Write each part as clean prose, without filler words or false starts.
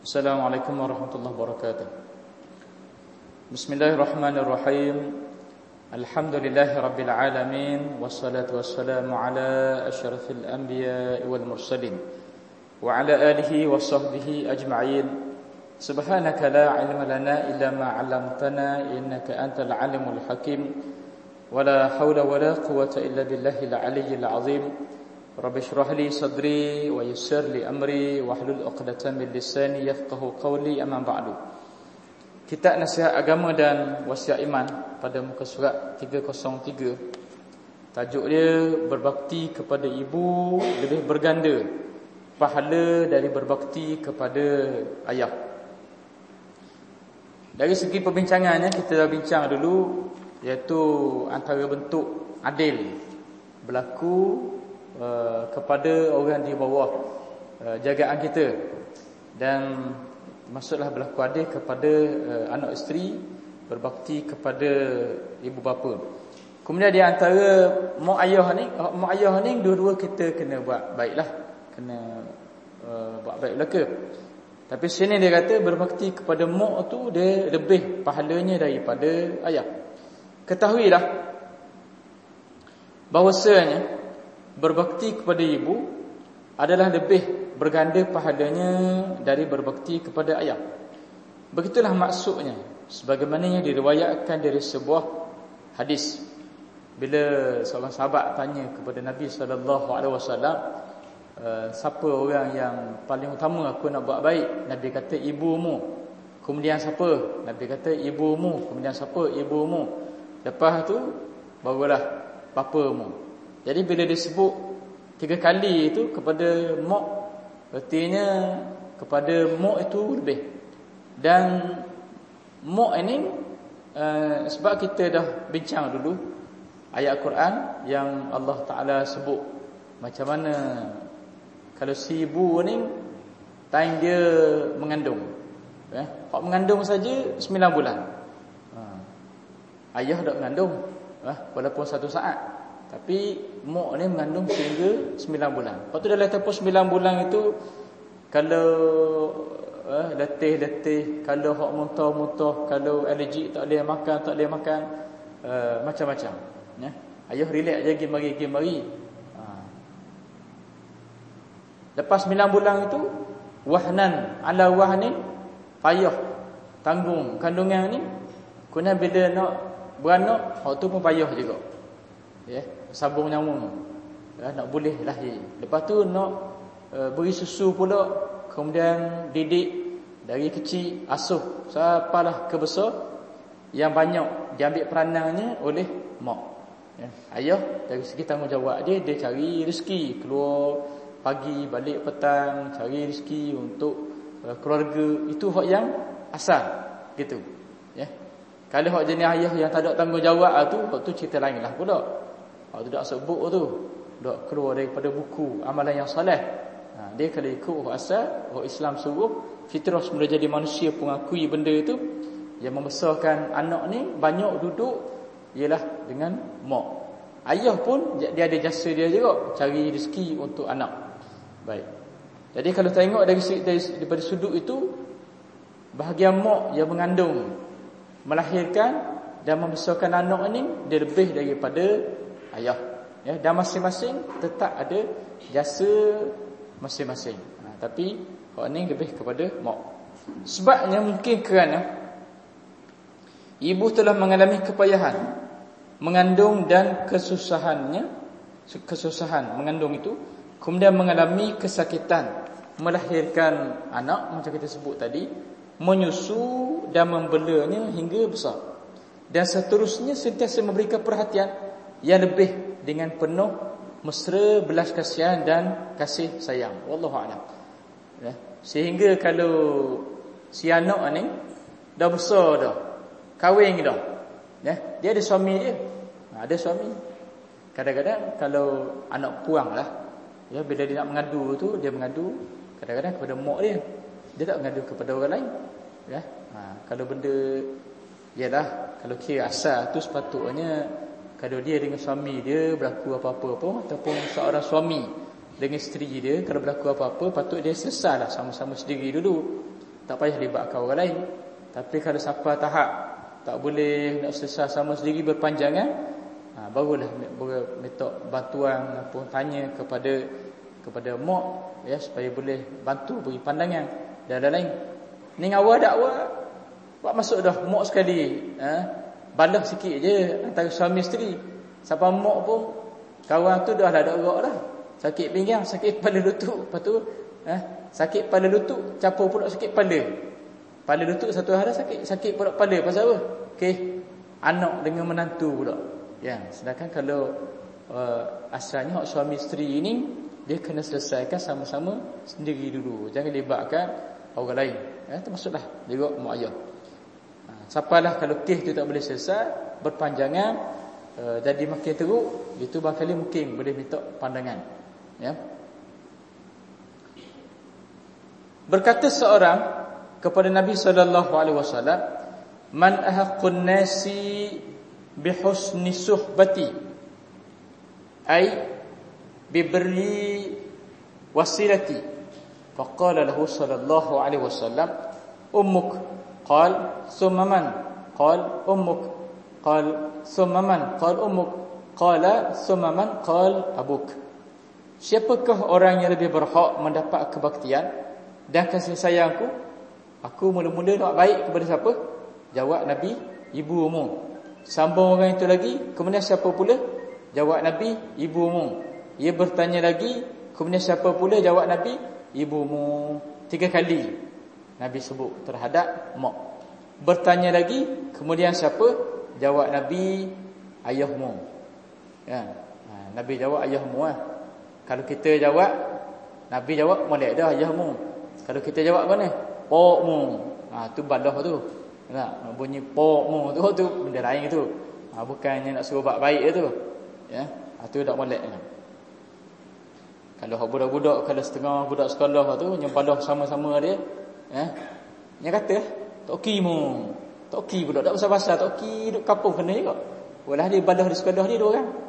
Assalamualaikum warahmatullahi wabarakatuh. Bismillahirrahmanirrahim. Alhamdulillahi rabbil alamin, wassalatu wassalamu ala asyrafil anbiya'i wal mursalin wa ala alihi wa sahbihi ajma'in. Subhanaka la ilma lana illa ma 'allamtana innaka antal alimul hakim. Wala haula wala quwwata illa billahil aliyyil azim. Rabbi shrah li sadri wa yassir li amri wahlul 'uqdatam min lisani yafqahu qawli, amma ba'du. Kitab Nasihat Agama dan Wasiat Iman pada muka surat 303. Tajuk dia berbakti kepada ibu lebih berganda pahala dari berbakti kepada ayah. Dari segi perbincangannya kita dah bincang dulu, iaitu antara bentuk adil berlaku kepada orang di bawah jagaan kita, dan maksudlah berlaku adil kepada anak isteri, berbakti kepada ibu bapa. Kemudian di antara mak ayah ni dua-dua kita kena buat baiklah, kena buat baik belaka. Tapi sini dia kata berbakti kepada mak tu dia lebih pahalanya daripada ayah. Ketahuilah bahawasanya berbakti kepada ibu adalah lebih berganda pahalanya dari berbakti kepada ayah. Begitulah maksudnya, sebagaimana yang diriwayatkan dari sebuah hadis. Bila seorang sahabat tanya kepada Nabi SAW, siapa orang yang paling utama aku nak buat baik? Nabi kata ibumu. Kemudian siapa? Nabi kata ibumu. Kemudian siapa? Ibumu. Lepas tu barulah bapamu. Jadi bila disebut 3 kali itu kepada mak, artinya kepada mak itu lebih. Dan mak ini sebab kita dah bincang dulu ayat Quran yang Allah Ta'ala sebut macam mana kalau si ibu ni time dia mengandung, hak mengandung saja 9 bulan. Ayah dah mengandung walaupun 1 saat, tapi mak ni mengandung sehingga 9 bulan. Lepas tu dalam tempoh 9 bulan itu, kalau letih-letih, kalau hak muntah-muntah, kalau alergik tak boleh makan, macam-macam. Ayah relax je, pergi mari. Lepas 9 bulan itu, wahnan ala wahnin, payah, tanggung kandungan ni. Kemudian bila nak beranak, hak tu pun payah juga. Sabung nyawa, nak boleh lahir. Lepas tu nak beri susu pula, kemudian didik dari kecil, asuh sampailah ke besar, yang banyak diambil peranannya oleh mak. Ayah dari segi tanggungjawab dia cari rezeki, keluar pagi balik petang, cari rezeki untuk keluarga. Itu hak yang asal gitu. Kalau hak jenis ayah yang tak ada tanggungjawab tu, hak tu cerita lain lah pula. Hak tu tak sebut tu, tak keluar daripada buku amalan yang soleh. Dia kalau ikut hak asal, hak Islam suruh, fitrah semula jadi manusia pengakui benda itu. Yang membesarkan anak ni banyak duduk ialah dengan mak. Ayah pun dia ada jasa dia juga, cari rezeki untuk anak. Baik. Jadi kalau tengok daripada sudut itu, bahagian mak yang mengandung, melahirkan dan membesarkan anak ini, dia lebih daripada ayah. Dan masing-masing tetap ada jasa masing-masing. Tapi hak ni lebih kepada mak. Sebabnya mungkin kerana ibu telah mengalami kepayahan mengandung dan kesusahan mengandung itu, kemudian mengalami kesakitan melahirkan anak macam kita sebut tadi, menyusu dan membelanya hingga besar, dan seterusnya sentiasa memberikan perhatian yang lebih dengan penuh mesra, belas kasihan dan kasih sayang. Wallahu a'lam. Sehingga kalau si anak ni dah besar dah, kahwin dah, dia ada suami dia, ada suami. Kadang-kadang kalau anak puang lah, bila dia nak mengadu tu, dia mengadu kadang-kadang kepada mak dia tak mengadu kepada orang lain. Kalau benda, yalah, kalau kira asal tu sepatutnya kalau dia dengan suami dia berlaku apa-apa pun, ataupun seorang suami dengan isteri dia kalau berlaku apa-apa, patut dia selesailah sama-sama sendiri dulu. tak payah libatkan orang lain. Tapi kalau sampai tahap tak boleh nak selesai sama sendiri berpanjangan, barulah minta bantuan apa, tanya kepada mak, ya, supaya boleh bantu beri pandangan dan lain-lain. Ni awal dakwah buat masuk dah mak sekali, balas sikit je antara suami isteri. Sampai mak pun kawan tu dah ada gerak dah. Sakit pinggang, sakit kepala lutut, lepas tu sakit kepala lutut campur pula sakit kepala. Kepala lutut satu hari sakit pula kepala. Pasal apa? Okey, anak dengan menantu pula. Ya, sedangkan kalau asalnya hak suami isteri ini dia kena selesaikan sama-sama sendiri dulu. Jangan libatkan orang lain. Termasuklah juga mak ayah. Sampailah kalau kes tu tak boleh selesai, berpanjangan, jadi makin teruk, itu bakal mungkin boleh minta pandangan. Ya. Berkata seorang kepada Nabi sallallahu alaihi wasallam, "Man ahaqqun nasi bihusni suhbati?" Ay bibri wasilati. Faqala lahu sallallahu alaihi wasallam, "Ummuk." Qal, "Thumma man?" Qal, "Ummuk." Qal, "Thumma man?" Qal, "Ummuk." Qala, "Thumma man?" Qal, "Abuk." Siapakah orang yang lebih berhak mendapat kebaktian dan kasih sayangku? Aku mula-mula nak baik kepada siapa? Jawab Nabi, ibumu. Sambung orang itu lagi, kemudian siapa pula? Jawab Nabi, ibumu. Ia bertanya lagi, kemudian siapa pula? Jawab Nabi, ibumu. 3 kali Nabi sebut terhadap mak. Bertanya lagi, kemudian siapa? Jawab Nabi, ayahmu. Ya. Nabi jawab ayahmu. Kalau kita jawab, Nabi jawab molek dah ayahmu. Kalau kita jawab mana? Pokmu. Tu balah tu. Nak bunyi pokmu tu benda lain tu. Bukannya nak suruh buat baik tu. Ya. Tu tak molek. Kalau budak-budak, kalau setengah budak sekolah tu nyebalah sama-sama dia, dia kata tokimu. Toki budak tak pasal-pasal, toki duduk kampung kena juga. Walah dia balah di sekolah dia 2 orang.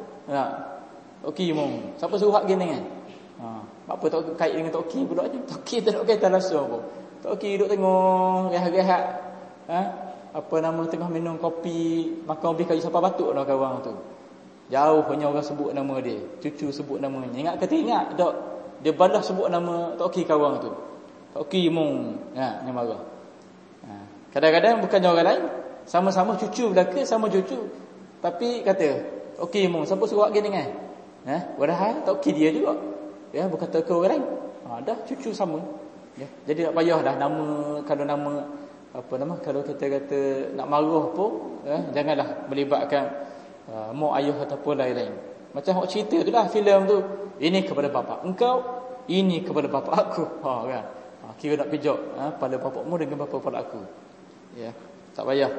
Tokimu. Siapa suruh hak gini kan? Apa tak kait dengan toki pula je. Toki tak ada kaitan langsung apa. Toki duduk tengok rehat-rehat, apa nama, tengah minum kopi, makan ubi kayu sampai batuk dah kawan tu. Jauh hanya orang sebut nama dia, cucu sebut namanya. Ingat ke tak ingat? Tak. Dia balas sebut nama toki kawan tu. Toki mung. Dia marah. Kadang-kadang bukan orang lain, sama-sama cucu belaka, sama cucu. Tapi kata, toki mung, siapa suruh gini kan? Padahal toki dia juga. Ya, bukan toki orang lain. Dah cucu sama. Ya, jadi tak payah dah nama, kalau nama apa nama, kalau kita kata nak marah pun, janganlah melibatkan mak ayah ataupun lain-lain. Macam hak cerita tu lah, filem tu. Ini kepada bapa engkau, ini kepada bapa aku. Kan. Kira nak pijak pada bapakmu dengan bapa pada aku. Ya, tak payah.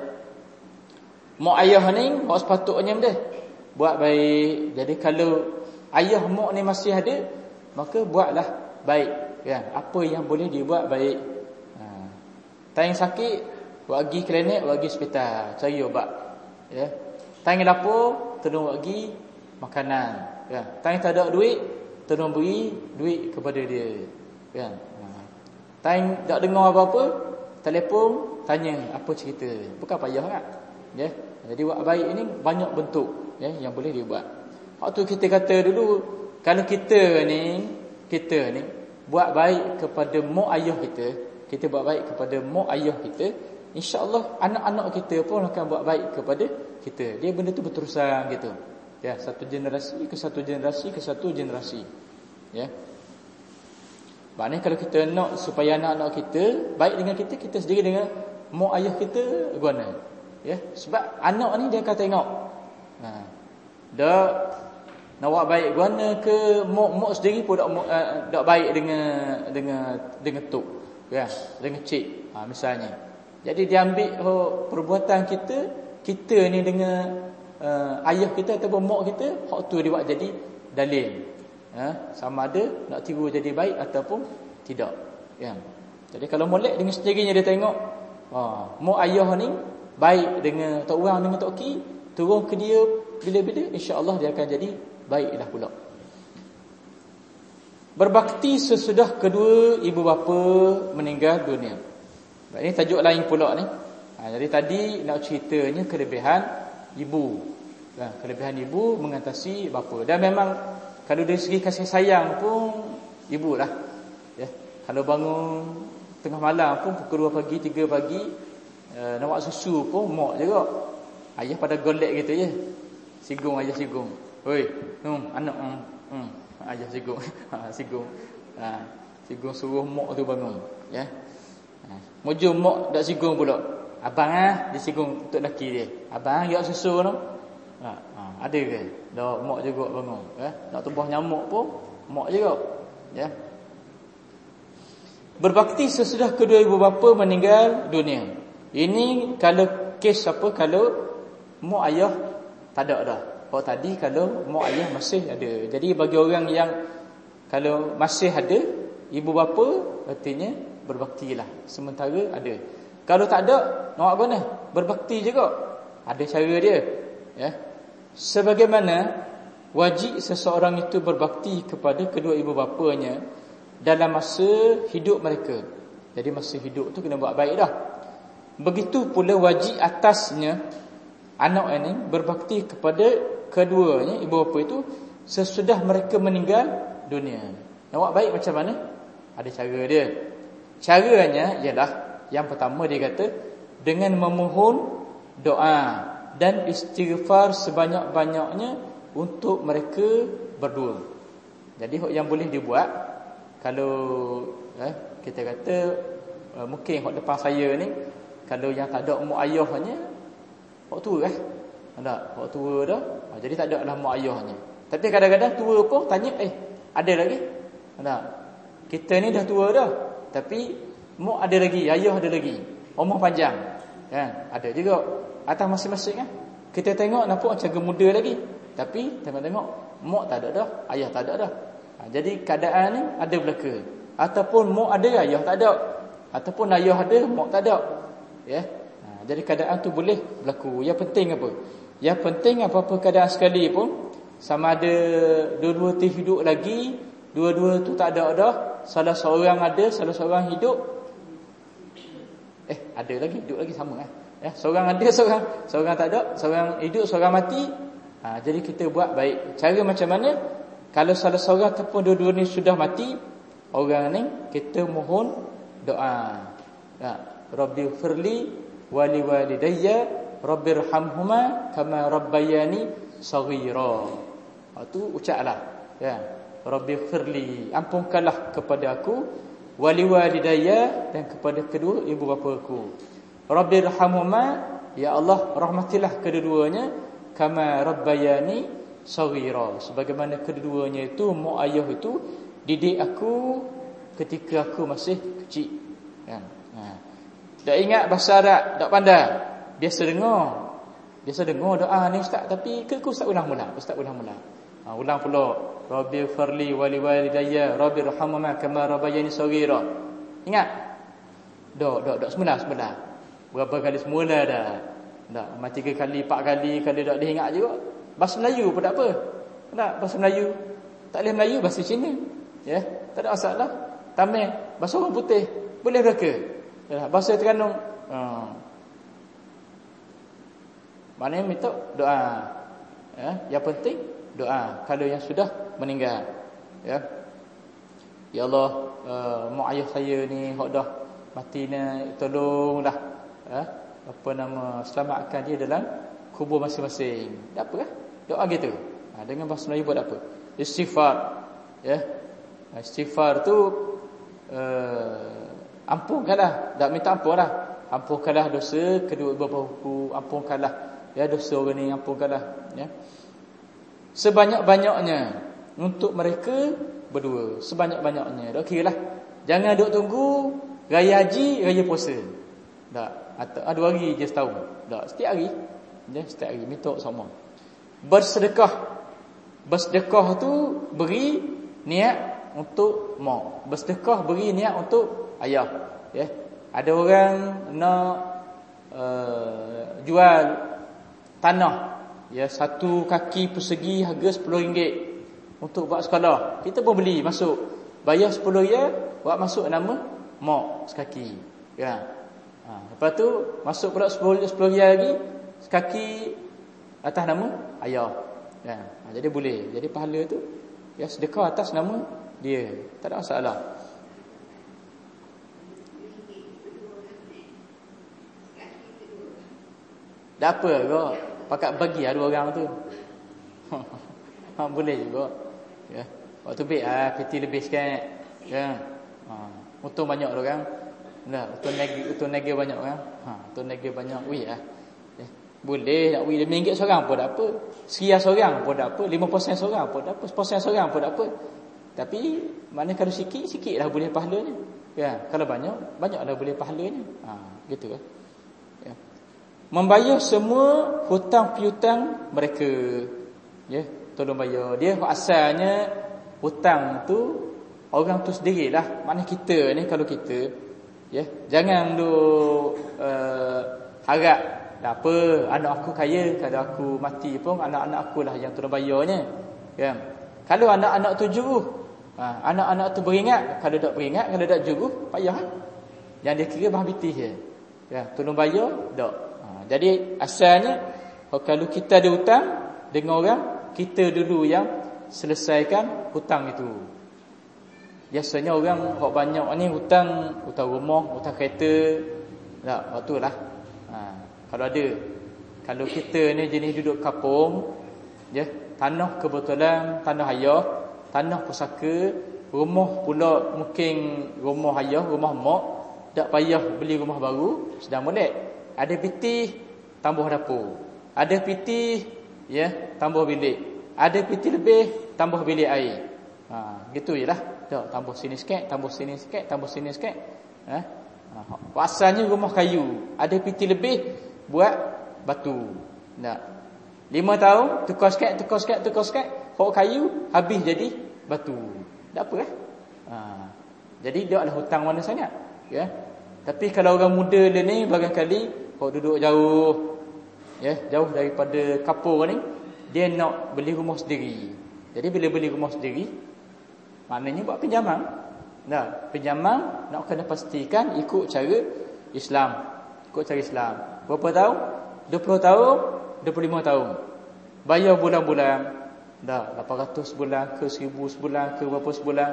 Mak ayah ni hak sepatutnya dia buat baik. Jadi kalau ayah mak ni masih ada, maka buatlah baik. Kan? Apa yang boleh dibuat baik. Tayang sakit, bagi klinik, bagi hospital, cari ubat. Ya. Tayang lapar, tolong bagi makanan. Ya. Tayang tak ada duit, tolong beri duit kepada dia. Kan? Tayang tak dengar apa-apa, telefon, tanya apa cerita. Bukan payah kan? Ya. Jadi buat baik ini banyak bentuk, ya, yang boleh dibuat. Waktu kita kata dulu, kalau kita ni buat baik kepada mak ayah kita buat baik kepada mak ayah kita, insya-Allah anak-anak kita pun akan buat baik kepada kita. Dia benda tu berterusan gitu. Ya, satu generasi ke satu generasi ke satu generasi. Ya. Maknanya kalau kita nak supaya anak-anak kita baik dengan kita sendiri dengan mak ayah kita guna. Ya, sebab anak ni dia akan tengok. Dah nak buat baik guna ke mak sendiri pun tak baik dengan tok, ya, dengan cik, misalnya. Jadi dia ambil perbuatan kita ni dengan ayah kita ataupun mak kita, hak tu dia buat jadi dalil. Sama ada nak tiru jadi baik ataupun tidak. Ya. Jadi kalau molek dengan sendirinya dia tengok, mak ayah ni baik dengan tok orang dengan tok ki, turun ke dia bila-bila, insya-Allah dia akan jadi baiklah pula. Berbakti sesudah kedua ibu bapa meninggal dunia. Ini tajuk lain pula ni. Jadi tadi nak ceritanya kelebihan ibu. Kelebihan ibu mengatasi bapa. Dan memang kalau dari segi kasih sayang pun ibu lah. Ya. Kalau bangun tengah malam pun pukul 2 pagi, 3 pagi, nak buat susu pun mak juga. Ayah pada golek gitu je. Sigung, ayah sigung. Oi, anak ayah sigung. Sigung. Sigung suruh mak tu bangun, ya. Mujur mak dak sigung pula. Abang dia sigung untuk laki dia. Abang ya susu tu. Ada ke? Dak mak juga bangun, ya. Nak tumbah nyamuk pun mak juga, ya. Berbakti sesudah kedua ibu bapa meninggal dunia. Ini kalau kes apa, kalau mak ayah tak ada dah. Kalau tadi kalau mak ayah masih ada. Jadi bagi orang yang kalau masih ada ibu bapa, artinya berbaktilah sementara ada. Kalau tak ada, nak buat mana? Berbakti juga. Ada cara dia, ya. Sebagaimana wajib seseorang itu berbakti kepada kedua ibu bapanya dalam masa hidup mereka. Jadi masa hidup tu kena buat baik dah. Begitu pula wajib atasnya anak ini berbakti kepada keduanya ibu bapa itu sesudah mereka meninggal dunia. Nak buat baik macam mana? Ada cara dia. Caranya ialah yang pertama dia kata dengan memohon doa dan istighfar sebanyak-banyaknya untuk mereka berdua. Jadi yang boleh dibuat kalau kita kata mungkin hak depan saya ni, kalau yang tak ada mak ayahnya, hak tua tak? Hak tua dah. Jadi tak ada lah mak ayahnya. Tapi kadang-kadang tua pun tanya, ada lagi? Tak? Kita ni dah tua dah, tapi mak ada lagi, ayah ada lagi. Umur panjang. Kan? Ada juga atas masing-masing kan. Kita tengok nampak macam gemuda lagi, tapi tengok-tengok mak tak ada dah, ayah tak ada dah. Jadi keadaan ni ada belaka. Ataupun mak ada, ayah tak ada. Ataupun ayah ada, mak tak ada. Ya. Jadi keadaan tu boleh berlaku. Yang penting apa? Yang penting apa-apa keadaan sekali pun, sama ada dua-dua tu hidup lagi, dua-dua tu tak ada dah, salah seorang ada, salah seorang hidup. Ada lagi, hidup lagi sama ya. Seorang ada, seorang tak ada, seorang hidup, seorang mati. Jadi kita buat baik. Cara macam mana? Kalau salah seorang ataupun dua-dua ni sudah mati, orang ni kita mohon doa. Rabbi firli wali walidayya rabbirhamhuma kama rabbayani saghira. Itu ucaplah, ya. Rabbi firli, ampunkanlah kepada aku, wali walidayya, dan kepada kedua ibu bapaku. Rabbirhamhuma, ya Allah rahmatilah kedua-duanya, kama rabbayani saghira, sebagaimana kedua-duanya itu mak ayah itu didik aku ketika aku masih kecil, kan. Tak ingat bahasa Arab, tak pandai. Biasa dengar doa ni ustaz, tapi ke ustaz ulang-ulang. Ulang pula. Rabbi firli wali walidayya rabbirhamhuma kama rabbayani saghira. Ingat? Dak semula. Berapa kali semula dah. Dak, macam 3 kali, 4 kali, kalau dak diingat juga. Bahasa Melayu pun tak apa. Tak, bahasa Melayu. Tak boleh Melayu, bahasa Cina. Ya, tak ada masalah. Tamil, bahasa orang putih, boleh mereka. Ya, bahasa Terengganu. Maknanya minta doa. Ya, yang penting doa kalau yang sudah meninggal. Ya. Ya Allah, mak ayah saya ni hok dah mati ni, tolonglah. Ya, apa nama, selamatkan dia dalam kubur masing-masing. Tak apa doa gitu. Dengan bahasa Melayu buat apa? Istighfar. Ya. Istighfar tu ampunkanlah, tak minta ampunlah. Ampunkanlah dosa kedua ibu bapaku, ampunkanlah ya dosa orang ni, ampunkanlah ya. Sebanyak-banyaknya untuk mereka berdua, sebanyak-banyaknya. Dak kiralah. Jangan duk tunggu raya haji, raya puasa. Tak, ada 2 hari je setahun. Tak, setiap hari. Ya, setiap hari minta sama. Bersedekah tu beri niat untuk mak. Bersedekah beri niat untuk ayah. Ya. Ada orang nak jual tanah, ya, 1 kaki persegi harga RM10 untuk buat sekolah. Kita pun beli, masuk, bayar RM10, buat masuk nama mak sekaki. Ya. Lepas tu masuk pula 10 riyal lagi, kaki atas nama ayah. Jadi boleh. Jadi pahala tu sedekah atas nama dia. Tak ada masalah. Tak apa kau pakat bagi ada orang tu. Boleh juga. Waktu baik piti lebih sikit. Untung banyak orang. Untung nega banyak orang. Untung nega banyak. Boleh nak wih RM5 seorang pun tak apa. Seria seorang pun tak apa. 5% seorang pun tak apa. 10% seorang pun tak apa. Tapi mana kalau sikit dah boleh pahalanya. Kalau banyak dah boleh pahalanya. Gitu kan. Membayar semua hutang piutang mereka. Tolong bayar. Dia asalnya hutang tu orang tu sendirilah. Mana kita ni kalau kita jangan duk harap apa anak aku kaya, kalau aku mati pun anak-anak aku lah yang tolong bayarnya. Kalau anak-anak tu juruh, anak-anak tu beringat, kalau tak beringat, kalau tak juruh payah. Yang dia kira bahan bitih je. Tolong bayar tak. Jadi asalnya kalau kita ada hutang dengan orang, kita dulu yang selesaikan hutang itu. Biasanya orang hok banyak ni hutang rumah, hutang kereta. Tak, waktu lah. Kalau ada. Kalau kita ni jenis duduk kampung, tanah kebetulan, tanah ayah, tanah pusaka, rumah pula mungkin rumah ayah, rumah mak, tak payah beli rumah baru, sedang molek. Ada pitih tambah dapur. Ada pitih tambah bilik. Ada pitih lebih tambah bilik air. Gitu jelah. Tak tambah sini sikit, tambah sini sikit, tambah sini sikit. Asalnya rumah kayu. Ada pitih lebih buat batu. Tak. 5 tahun tukar sikit. Hok kayu habis jadi batu. Tak apa lah. Jadi dia adalah hutang mana sangat. Tapi kalau orang muda dia ni barangkali kau duduk jauh, jauh daripada kampung ni, dia nak beli rumah sendiri. Jadi bila beli rumah sendiri, maknanya buat pinjaman. Pinjaman nak kena pastikan ikut cara Islam. Berapa tahun? 20 tahun, 25 tahun. Bayar bulan-bulan. 800 sebulan ke 1000 sebulan ke berapa sebulan.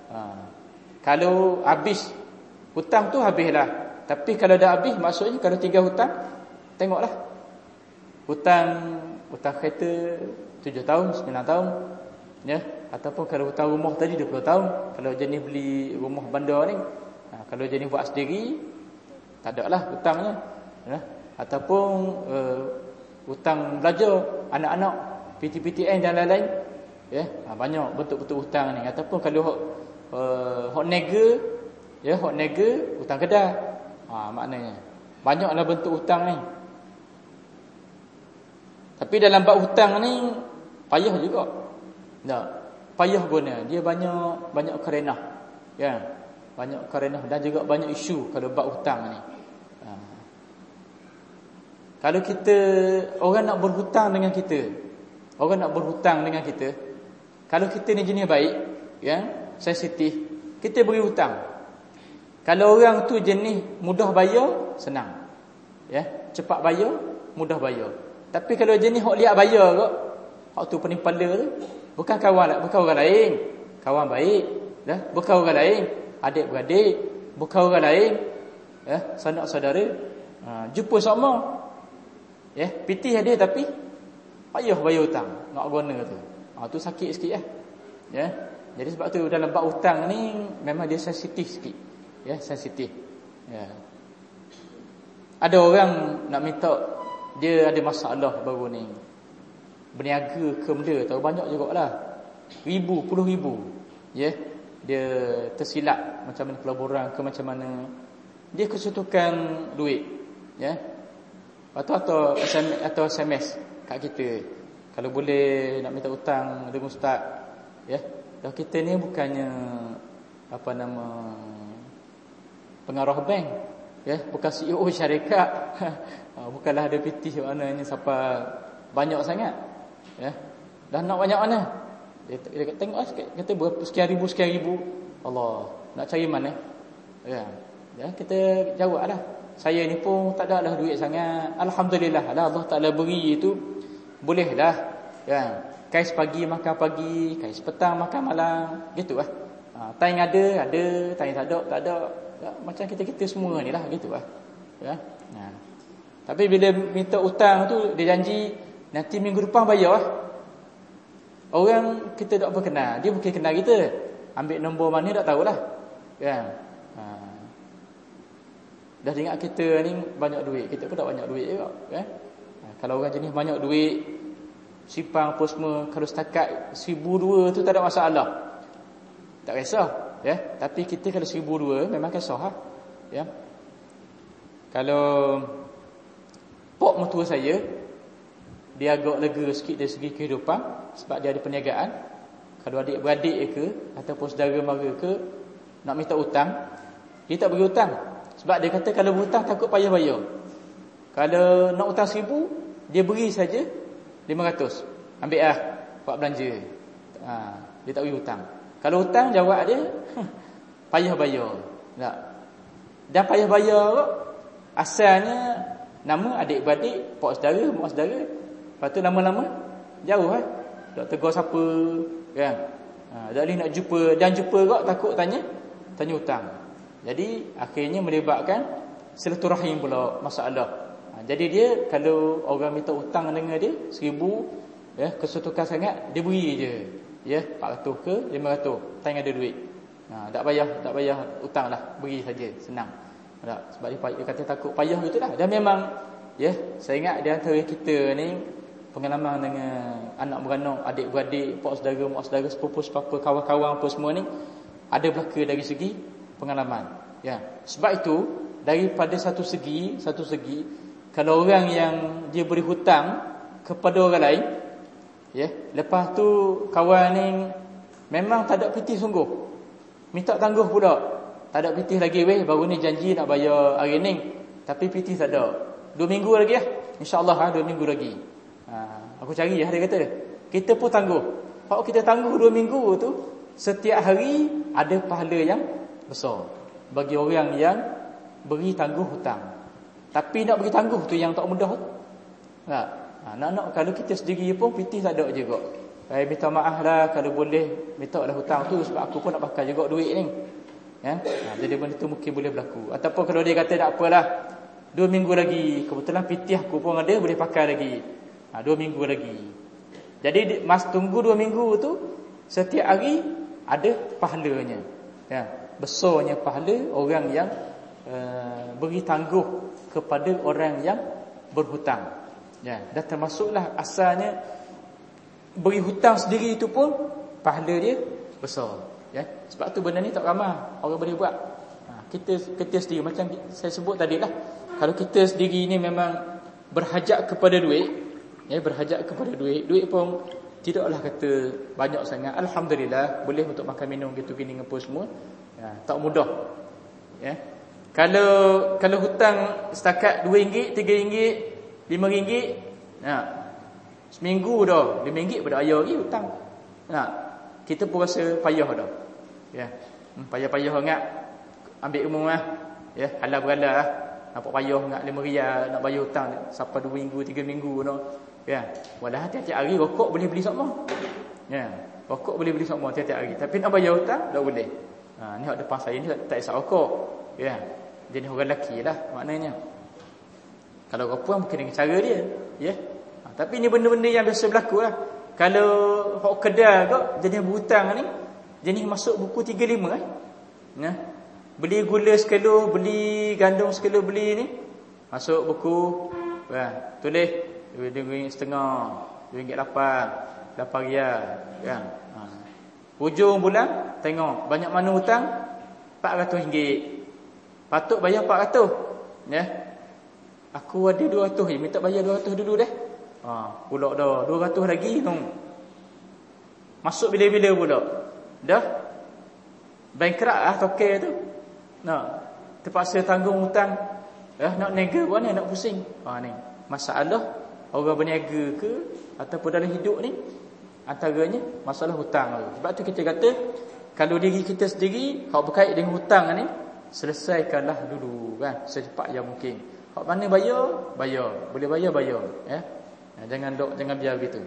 Kalau habis hutang tu habislah. Tapi kalau dah habis, maksudnya kalau 3 hutang, tengoklah. Hutang kereta 7 tahun, 9 tahun. Ataupun kalau hutang rumah tadi 20 tahun. Kalau jenis beli rumah bandar ni, kalau jenis buat sendiri, tak ada lah hutangnya. Ataupun hutang belajar anak-anak, PTN dan lain-lain. Banyak bentuk-bentuk hutang ni. Ataupun kalau hok nega, hutang kedai. Maknanya banyaklah bentuk hutang ni. Tapi dalam bab hutang ni payah juga. Payah guna. Dia banyak kerenah. Banyak kerenah dan juga banyak isu kalau bab hutang ni. Kalau kita orang nak berhutang dengan kita, kalau kita ni jenis baik, sensitif, kita beri hutang. Kalau orang tu jenis mudah bayar, senang. Cepat bayar, mudah bayar. Tapi kalau jenis hok liat bayar kok, hok tu penipala tu, bukan orang lain, kawan baik, bukan orang lain, adik-beradik, bukan orang lain, sanak saudara, jumpa sama. Pitih dia tapi payah bayar hutang, nak guna tu. Tu sakit sikit . Jadi sebab tu dalam bab hutang ni memang dia sensitif sikit. Sensitif. Ada orang nak minta, dia ada masalah baru ni, berniaga ke benda, tahu banyak jugalah, puluh ribu. Dia tersilap macam mana pelaburan ke macam mana, dia kesutukan duit. Atau SMS kat kita, kalau boleh nak minta hutang dengan ustaz. Dah kita ni bukannya pengarah bank, bukan CEO syarikat, bukanlah ada pitih maknanya sampai banyak sangat. Dah nak banyak mana? Dia tengok sikit, kata berapa sekian ribu. Allah, nak cari mana? Kita jawab lah. saya ni pun tak ada lah duit sangat. Alhamdulillah lah Allah Taala beri itu, bolehlah kan. Kais pagi makan pagi, kais petang makan malam, gitu lah. Time ada, time tak ada. Ya, macam kita semua ni lah, gitu lah. Ya. Tapi bila minta hutang tu, dia janji nanti minggu depan bayar lah. Orang kita tak kenal, dia bukan kenal kita. Ambil nombor mana tak tahulah. Kan? Dah ingat kita ni banyak duit, kita pun tak banyak duit juga, kan? Kalau orang jenis banyak duit, simpan apa semua, kalau setakat 1,200 tu tak ada masalah. Tak kisah, ya. Tapi kita kalau 1,200 memang kisah, ya. Kalau pok mertua saya, dia agak lega sikit dari segi kehidupan sebab dia ada perniagaan. Kalau adik-beradik ke ataupun saudara mara ke nak minta hutang, dia tak bagi hutang. Sebab dia kata kalau berhutang takut payah bayar. Kalau nak hutang 1,000, dia beri saja 500. Ambil lah buat belanja. Dia tak bagi hutang. Kalau hutang jawab dia payah bayar. Tak. Dan payah bayar kok. Asalnya nama adik-beradik, pak saudara, mak saudara. Lepas tu lama-lama jauh lah. Tak tegur siapa, kan? Tak boleh nak jumpa. Dan jumpa kok takut tanya hutang. Jadi akhirnya melibatkan silaturahim pula masalah. Jadi dia kalau orang minta hutang dengan dia 1,000, ya, kesetukan sangat, dia beri je. Ya, 400 ke 500. Tak ada duit. Tak payah hutang lah, beri saja, senang. Tak, sebab dia kata takut payah gitulah. Dan memang, ya, saya ingat di antara kita ni pengalaman dengan anak beranak, adik-beradik, pak saudara, mak saudara, sepupu-sepupu, kawan-kawan apa semua ni ada belaka dari segi pengalaman. Ya, sebab itu daripada satu segi kalau orang yang dia beri hutang kepada orang lain, ya, lepas tu kawan ni memang tak ada pitih sungguh, minta tangguh pula, tak ada pitih lagi, baru ni janji nak bayar hari ni, tapi pitih tak ada, 2 minggu lagi lah, insyaAllah 2 minggu lagi. Aku cari dia kata kita pun tangguh. Kalau kita tangguh 2 minggu tu, setiap hari ada pahala yang besar bagi orang yang beri tangguh hutang. Tapi nak bagi tangguh tu yang tak mudah. Nak kalau kita sendiri pun pitih tak ada juga. Minta maaf lah kalau boleh, minta lah hutang tu sebab aku pun nak pakai juga duit ni, kan? Jadi benda tu mungkin boleh berlaku. Ataupun kalau dia kata tak apalah, 2 minggu lagi, kebetulan pitih aku pun ada, boleh pakai lagi. 2 minggu lagi. Jadi mas tunggu 2 minggu tu, setiap hari ada pahalanya. Ya, besarnya pahala orang yang beri tangguh kepada orang yang berhutang. Ya, dan termasuklah asalnya beri hutang sendiri itu pun pahala dia besar. Ya, sebab tu benda ni tak ramai orang boleh buat. Kita sendiri macam saya sebut tadi lah. Kalau kita sendiri ni memang berhajat kepada duit, ya, berhajat kepada duit pun tidaklah kata banyak sangat. Alhamdulillah boleh untuk makan minum gitu gini apa semua. Ya, tak mudah. Ya. Kalau hutang setakat RM2, RM3, RM5, ya, seminggu dah RM5 pada ayah lagi hutang. Nah, kita pun rasa payah dah. Ya. Payah sangat ambil umum lah. Ya, halal berhala lah. Nampak payah sangat RM5 nak bayar hutang sampai 2 minggu, 3 minggu dah. Ya. Walau tiap-tiap hari rokok boleh beli semua. Ya. Rokok boleh beli semua tiap-tiap hari. Tapi nak bayar hutang tak boleh. Ni hak depan saya ni tak isap rokok. Ya. Jadi orang lelaki lah maknanya. Kalau perempuan mungkin dengan cara dia, ya. Tapi ni benda-benda yang biasa berlaku lah. Kalau hak kedai kau jenis berhutang ni, jenis masuk buku 35 ya. Beli gula sekilo, beli gandum sekilo, beli ni masuk buku, tulis RM2.5, RM2.8, RM8, kan. Hujung bulan tengok banyak mana hutang, RM400. Patut bayar 400, ya. Aku ada 200, minta bayar 200 dulu dah. Pulak dah 200 lagi tu. Masuk bila-bila pula. Dah bankrupt lah token tu. Terpaksa tanggung hutang. Nak niaga pun ni nak pusing. Ni masalah orang berniaga ke ataupun dalam hidup ni, antaranya masalah hutang tu. Sebab tu kita kata kalau diri kita sendiri hak berkait dengan hutang ni, selesaikanlah dulu kan, secepat yang mungkin. Hak mana bayar, boleh bayar ya. Jangan biar begitu.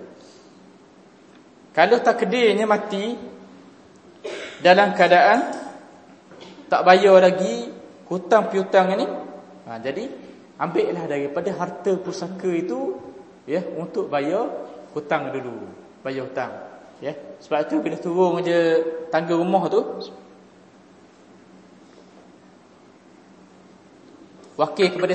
Kalau takdirnya mati dalam keadaan tak bayar lagi hutang piutang ni, jadi ambillah daripada harta pusaka itu ya untuk bayar hutang dulu, bayar hutang ya. Sebab tu bila turun je tangga rumah tu, wakil kepada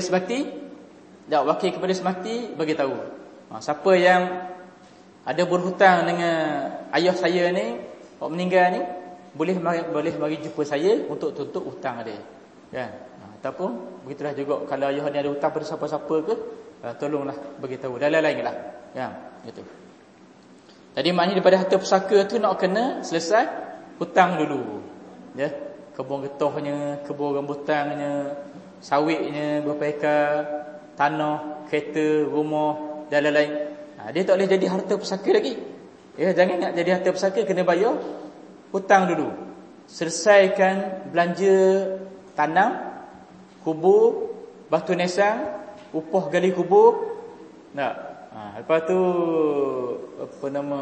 semati bagi tahu. Siapa yang ada berhutang dengan ayah saya ni, orang meninggal ni, boleh mari jumpa saya untuk tutup hutang dia. Kan? Ataupun begitulah juga kalau ayah ni ada hutang pada siapa-siapa ke, tolonglah bagi tahu. Dan lain-lainlah. Kan? Gitu. Jadi maknanya daripada harta pusaka tu nak kena selesai hutang dulu. Ya. Kebun getahnya, kebun rambutannya, sawitnya, berapa ekar, tanah, kereta, rumah dan lain-lain. Dia tak boleh jadi harta pusaka lagi. Ya, jangan nak jadi harta pusaka, kena bayar hutang dulu. Selesaikan belanja tanam, kubur, batu nesang, upah gali kubur. Lepas tu apa nama,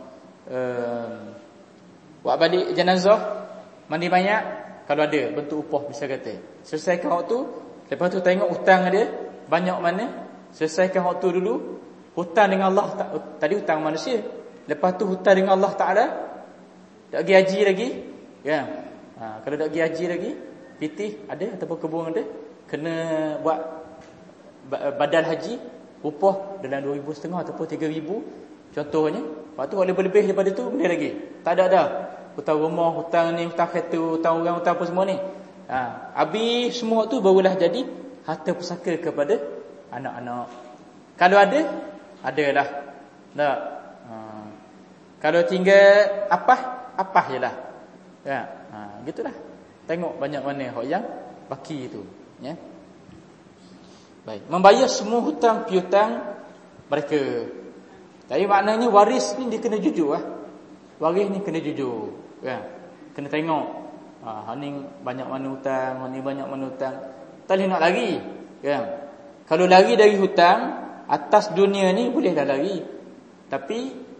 buat balik jenazah, mandi mayat kalau ada bentuk upah bisa kata. Selesaikan waktu, lepas tu tengok hutang dia banyak mana, selesaikan waktu dulu. Hutang dengan Allah, tadi hutang manusia, lepas tu hutang dengan Allah Ta'ala. Tak pergi haji lagi ya. Kalau tak pergi haji lagi, pitih ada ataupun kebun ada, kena buat badal haji, upah dalam 2,500 ataupun 3,000 contohnya. Lepas tu kalau lebih daripada tu boleh lagi. Tak ada dah hutang rumah, hutang ni, hutang kereta, hutang orang, hutang apa semua ni. Habis semua tu barulah jadi harta pusaka kepada anak-anak. Kalau adalah. Tak. Kalau tinggal apa jelah. Ya. Gitulah. Tengok banyak mana hak yang baki itu, ya. Baik, membayar semua hutang piutang mereka. Tapi maknanya waris ni dia kena jujur . Waris ni kena jujur, ya. Kena tengok ni banyak mana hutang, ni banyak mana hutang. Tak boleh nak lari, ya. Kalau lari dari hutang atas dunia ni boleh dah lari. Tapi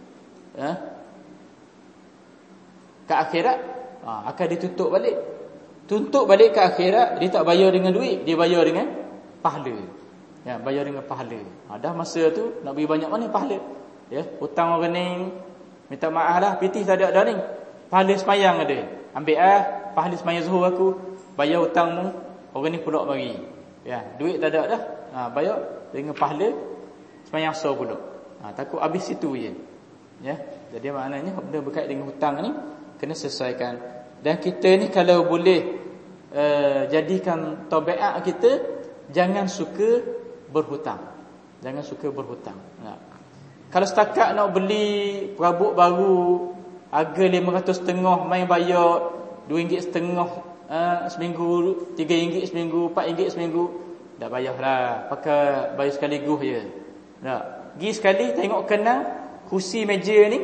ke akhirat akan ditutup balik. Tuntut balik ke akhirat, dia tak bayar dengan duit, dia bayar dengan pahala. Ya, bayar dengan pahala. Dah masa tu nak bagi banyak mana pahala. Ya, hutang orang ni minta maaf lah, pitih tak ada dah ni. Pahala semayang ada. Ambil pahala semayang zuhur aku, bayar hutangmu, orang ni pula bagi. Ya, duit tak ada dah. Bayar dengan pahala semayang asar pula. Takut habis situ je. Ya, jadi maknanya benda berkait dengan hutang ni kena selesaikan. Dan kita ni kalau boleh jadikan tabiat kita, jangan suka berhutang. Jangan suka berhutang. Kalau setakat nak beli perabot baru harga RM500.5, main bayar RM2.5 seminggu, RM3 seminggu, RM4 seminggu, dah bayarlah, pakai bayar sekaligus je. Pergi sekali tengok kenal kursi meja ni,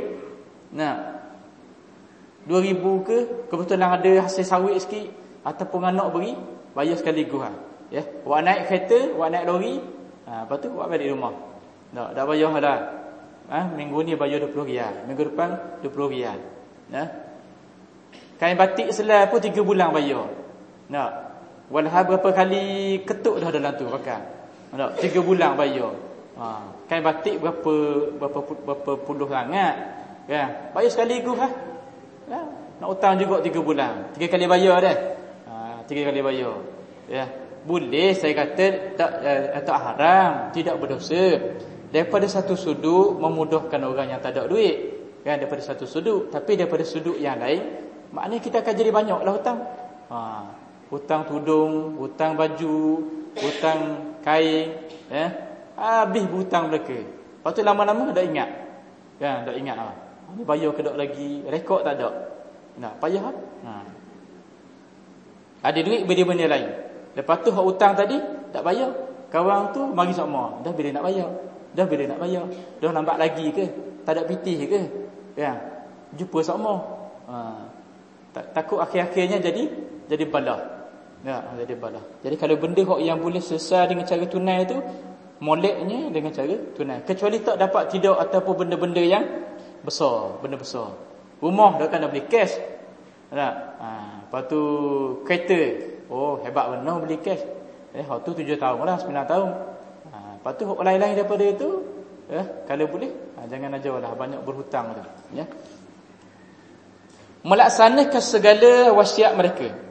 2,000 ke, kebetulan ada hasil sawit sikit ataupun anak beri, bayar sekaligus ya. Awak naik kereta, awak naik lori, lepas tu awak balik rumah. Dah bayar dah. Minggu ni bayar RM20, minggu depan RM20. Kain batik selai pun 3 bulan bayar. Walhal berapa kali ketuk dah dalam tu pakai. 3 bulan bayar. Kain batik berapa puluh sangat. Ya, bayar sekaligus Ya, nak hutang juga 3 bulan. 3 kali bayar dah. 3 kali bayar. Ya, boleh saya kata tak haram, tidak berdosa. Daripada satu sudut memudahkan orang yang tak ada duit. Kan, daripada satu sudut, tapi daripada sudut yang lain, maknanya kita akan jadi banyaklah hutang. Hutang tudung, hutang baju, hutang kain, habis hutang mereka. Lepas tu lama-lama dah ingat. Kan, dah ingat ni bayar ke tak lagi, rekod tak ada. Payah ada duit benda-benda lain. Lepas tu hak hutang tadi tak bayar, kawan tu mari sama, dah bila nak bayar. Dah lambat lagi ke? Tak ada pitih ke? Ya, jumpa sama. Takut akhir-akhirnya jadi balah. Ya, jadi balah. Jadi kalau benda yang boleh selesai dengan cara tunai tu, moleknya dengan cara tunai. Kecuali tak dapat tidak ataupun benda-benda yang besar, benda besar. Rumah dah kan dah beli cash. Tak? Lepas tu kereta. Oh, hebat benar beli cash. Hak tu 7 tahun lah, 9 tahun. Lepas tu hak lain-lain daripada itu, kalau boleh, jangan ajarlah banyak berhutang tu, ya. Melaksanakan segala wasiat mereka.